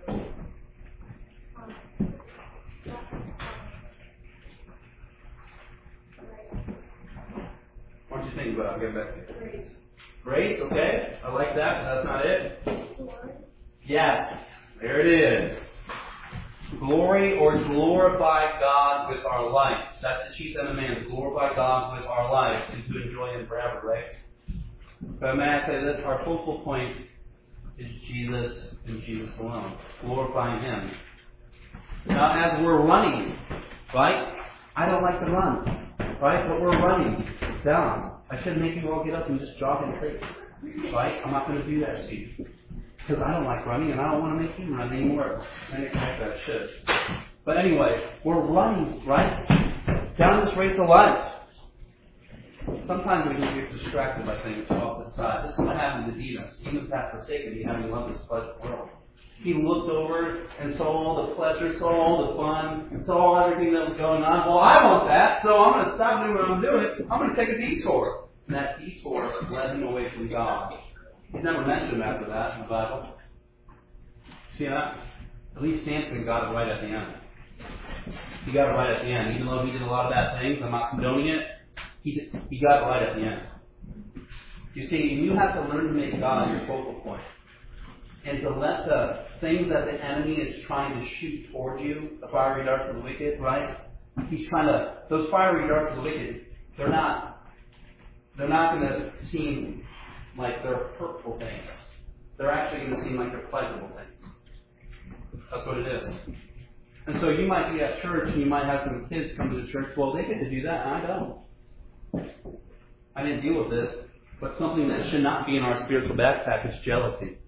What do you think about it? I'll get back to you. Grace. Grace, okay. I like that, but that's not it. Yes. There it is. Glory or glorify God with our life. That's the chief and the man. To glorify God with our life and to enjoy Him forever, right? But may I say this? Our focal point is Jesus and Jesus alone. Glorifying Him. Now, as we're running, right? I don't like to run, right? But we're running down. I shouldn't make you all get up and just jog in place, right? I'm not going to do that to you. Because I don't like running, and I don't want to make you run anymore. And in fact, I should. But anyway, we're running, right? Down this race of life. Sometimes we can get distracted by things off the side. This is what happened to Demas. Demas had forsaken me, having loved this pleasant world. He looked over and saw all the pleasure, saw all the fun, and saw everything that was going on. Well, I want that, so I'm going to stop doing what I'm doing. I'm going to take a detour. And that detour led him away from God. He's never mentioned after that in the Bible. See that? At least Samson got it right at the end. He got it right at the end. Even though he did a lot of bad things, I'm not condoning it, he got it right at the end. You see, you have to learn to make God your focal point. And to let the things that the enemy is trying to shoot toward you, the fiery darts of the wicked, right? He's trying to, those fiery darts of the wicked, they're not going to seem like they're hurtful things. They're actually going to seem like they're pleasurable things. That's what it is. And so you might be at church and you might have some kids come to the church. Well, they get to do that, and I don't. I didn't deal with this. But something that should not be in our spiritual backpack is jealousy.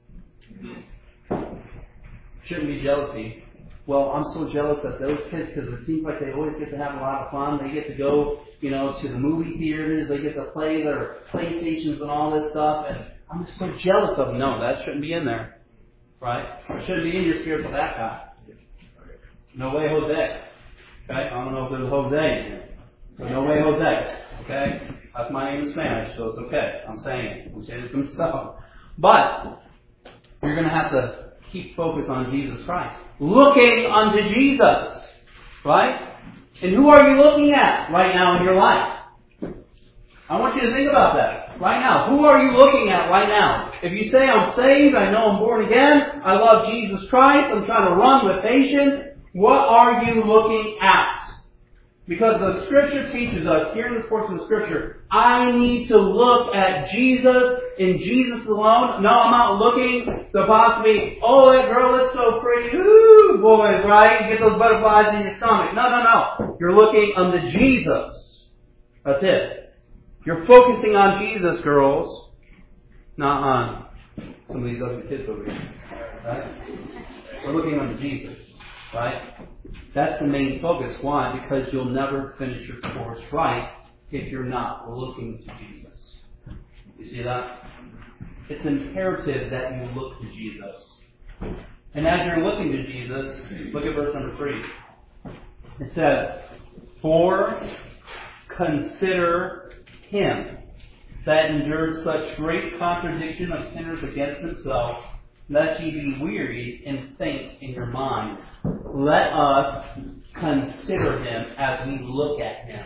Shouldn't be jealousy. Well, I'm so jealous of those kids because it seems like they always get to have a lot of fun. They get to go, to the movie theaters. They get to play their PlayStations and all this stuff. And I'm just so jealous of them. No, that shouldn't be in there. Right? It shouldn't be in your spiritual backpack. No way, Jose. Okay? I don't know if there's a Jose in here. But no way, Jose. Okay? That's my name in Spanish, so it's okay. I'm saying it. I'm saying some stuff. But you're going to have to keep focus on Jesus Christ. Looking unto Jesus. Right? And who are you looking at right now in your life? I want you to think about that right now. Who are you looking at right now? If you say, I'm saved, I know I'm born again, I love Jesus Christ, I'm trying to run with patience, what are you looking at? Because the Scripture teaches us, here in this portion of Scripture, I need to look at Jesus and Jesus alone. No, I'm not looking to possibly, oh, that girl is so pretty. Ooh, boys, right? You get those butterflies in your stomach. No. You're looking unto Jesus. That's it. You're focusing on Jesus, girls, not on some of these other kids over here. Right? We're looking unto Jesus. Right? That's the main focus. Why? Because you'll never finish your course right if you're not looking to Jesus. You see that? It's imperative that you look to Jesus. And as you're looking to Jesus, look at verse number 3. It says, For consider Him that endured such great contradiction of sinners against Himself, lest ye be wearied and faint in your mind. Let us consider Him as we look at Him.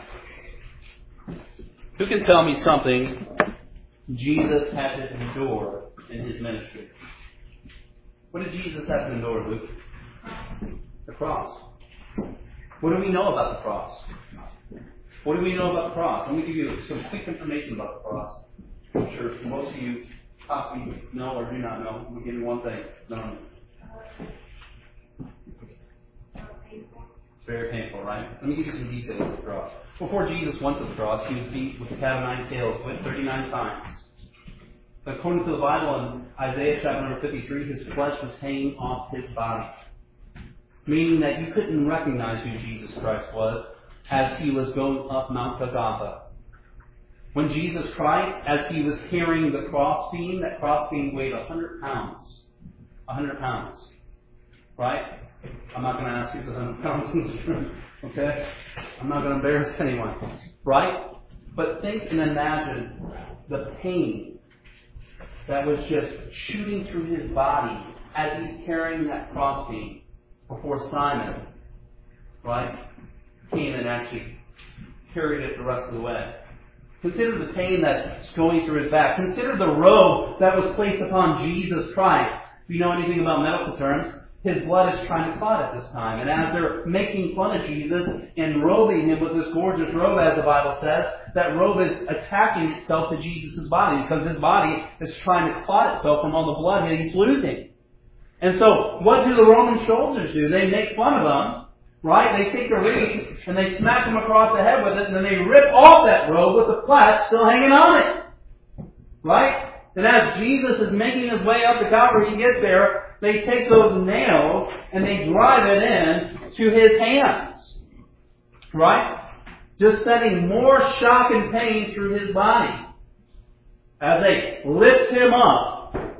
Who can tell me something Jesus had to endure in His ministry? What did Jesus have to endure, Luke? The cross. What do we know about the cross? What do we know about the cross? Let me give you some quick information about the cross. I'm sure most of you possibly know or do not know. I'm going to give you one thing. No. It's very painful, right? Let me give you some details of the cross. Before Jesus went to the cross, He was beat with the cat of nine tails, whipped 39 times. According to the Bible in Isaiah chapter number 53, His flesh was hanging off His body. Meaning that you couldn't recognize who Jesus Christ was as He was going up Mount Golgotha. When Jesus Christ, as He was carrying the crossbeam, that crossbeam weighed 100 pounds. 100 pounds. Right? I'm not going to ask you if it's 100 pounds in this room. Okay? I'm not going to embarrass anyone. Right? But think and imagine the pain that was just shooting through His body as He's carrying that crossbeam before Simon, right, came and actually carried it the rest of the way. Consider the pain that's going through His back. Consider the robe that was placed upon Jesus Christ. If you know anything about medical terms, His blood is trying to clot at this time. And as they're making fun of Jesus and robing Him with this gorgeous robe, as the Bible says, that robe is attaching itself to Jesus' body because His body is trying to clot itself from all the blood that He's losing. And so, what do the Roman soldiers do? They make fun of Him, right? They take a reed and they smack Him across the head with it, and then they rip off that robe with the flesh still hanging on it. Right? And as Jesus is making His way up to Calvary, He gets there, they take those nails and they drive it in to His hands. Right? Just sending more shock and pain through His body. As they lift Him up.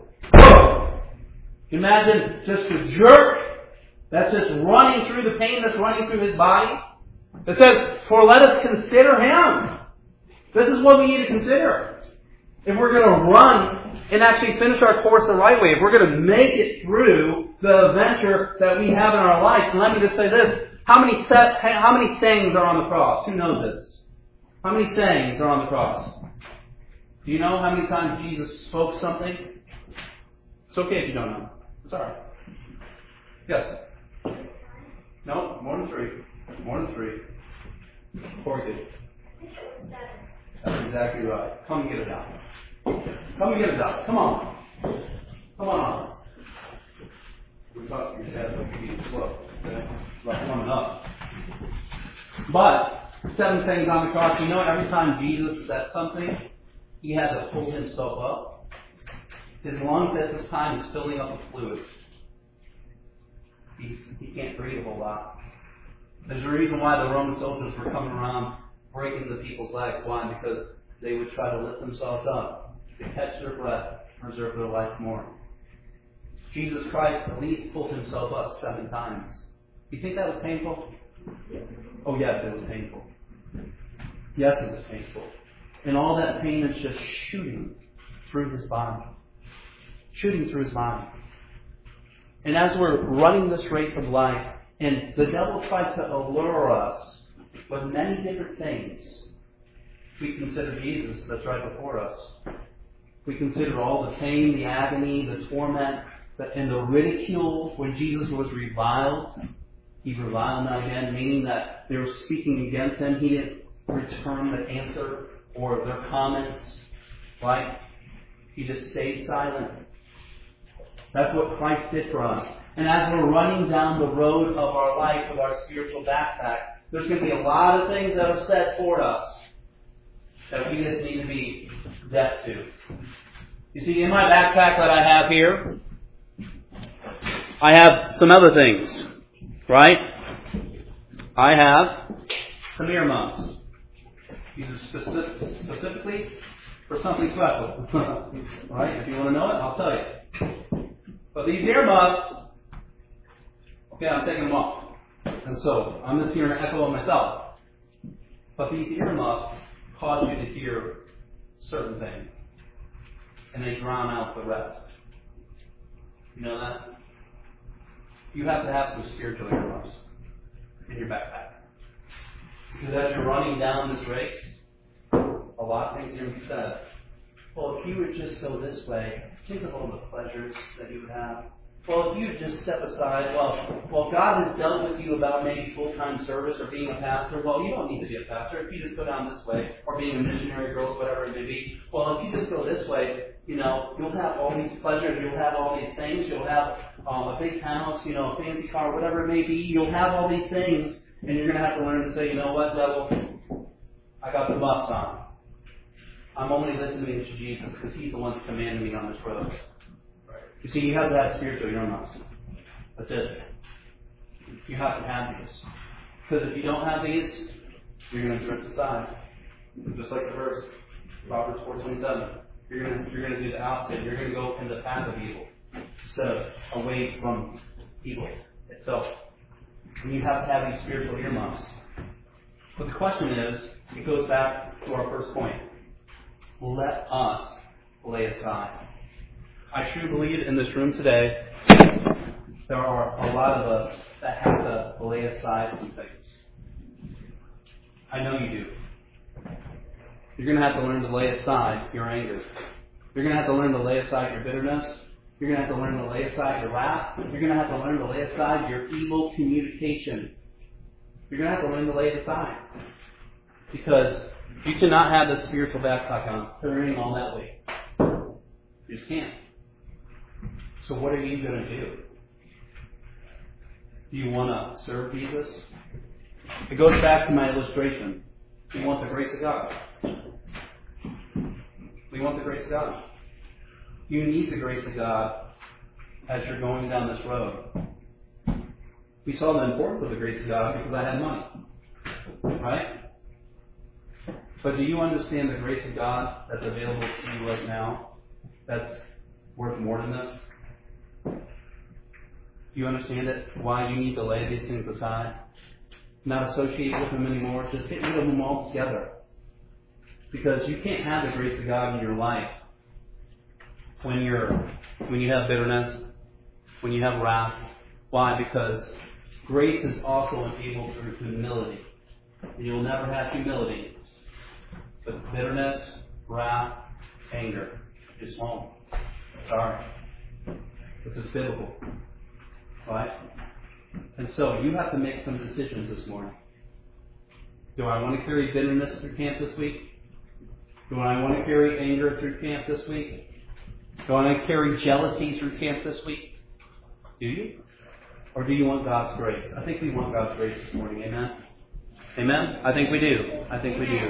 Imagine just a jerk that's just running through the pain that's running through His body. It says, for let us consider Him. This is what we need to consider. If we're going to run and actually finish our course the right way, if we're going to make it through the adventure that we have in our life, and let me just say this, how many sayings are on the cross? Who knows this? How many sayings are on the cross? Do you know how many times Jesus spoke something? It's okay if you don't know. It's alright. Yes? No, more than 3. More than 3. Corey did. That's exactly right. Come and get it out. Come and get it out. Come on. Come on. We thought your dad would be slow. Okay? About coming up. But 7 things on the cross. You know, every time Jesus said something, He had to pull Himself up. His lungs at this time is filling up with fluid. He can't breathe a whole lot. There's a reason why the Roman soldiers were coming around breaking the people's legs. Why? Because they would try to lift themselves up to catch their breath, preserve their life more. Jesus Christ at least pulled Himself up 7 times. Do you think that was painful? Oh yes, it was painful. Yes, it was painful. And all that pain is just shooting through His body. Shooting through His body. And as we're running this race of life, and the devil tries to allure us with many different things, we consider Jesus that's right before us. We consider all the pain, the agony, the torment, and the ridicule. When Jesus was reviled, He reviled not again, meaning that they were speaking against Him. He didn't return the answer or their comments. Right? He just stayed silent. That's what Christ did for us. And as we're running down the road of our life with our spiritual backpack, there's going to be a lot of things that are said toward us that we just need to be deaf to. You see, in my backpack that I have here, I have some other things, right? I have some earmuffs. These are specifically for something special. Right? If you want to know it, I'll tell you. But these earmuffs, okay, I'm taking them off. And so, I'm just hearing an echo of myself. But these earmuffs cause you to hear certain things. And they drown out the rest. You know that? You have to have some spiritual earmuffs. in your backpack. Because as you're running down this race, a lot of things are going to be said. Well, if you would just go this way, think of all the pleasures that you would have. Well, if you would just step aside, well, God has dealt with you about maybe full-time service or being a pastor. Well, you don't need to be a pastor. If you just go down this way, or being a missionary, girls, whatever it may be. Well, if you just go this way, you'll have all these pleasures. You'll have all these things. You'll have a big house, a fancy car, whatever it may be. You'll have all these things, and you're going to have to learn to say, you know what, devil, I got the buffs on. I'm only listening to Jesus because He's the one that's commanding me on this road. You see, you have to have spiritual earmuffs. That's it. You have to have these. Because if you don't have these, you're going to drift aside. Just like the verse, Proverbs 4:27. You're going to do the opposite. You're going to go in the path of evil instead of away from evil itself. And you have to have these spiritual earmuffs. But the question is, it goes back to our first point. Let us lay aside. I truly believe in this room today, there are a lot of us that have to lay aside some things. I know you do. You're going to have to learn to lay aside your anger. You're going to have to learn to lay aside your bitterness. You're going to have to learn to lay aside your wrath. You're going to have to learn to lay aside your evil communication. You're going to have to learn to lay it aside. Because you cannot have the spiritual backpack on, carrying all that weight. You just can't. So what are you going to do? Do you want to serve Jesus? It goes back to my illustration. We want the grace of God. We want the grace of God. You need the grace of God as you're going down this road. We saw the importance of the grace of God because I had money. Right? But do you understand the grace of God that's available to you right now that's worth more than this? Do you understand it? Why you need to lay these things aside? Not associate with them anymore. Just get rid of them altogether. Because you can't have the grace of God in your life when you have bitterness, when you have wrath. Why? Because grace is also enabled through humility. And you'll never have humility. But bitterness, wrath, anger just won't. Sorry. This is biblical. Right? And so you have to make some decisions this morning. Do I want to carry bitterness through camp this week? Do I want to carry anger through camp this week? Do I want to carry jealousy through camp this week? Do you? Or do you want God's grace? I think we want God's grace this morning. Amen? Amen? I think we do. I think we do.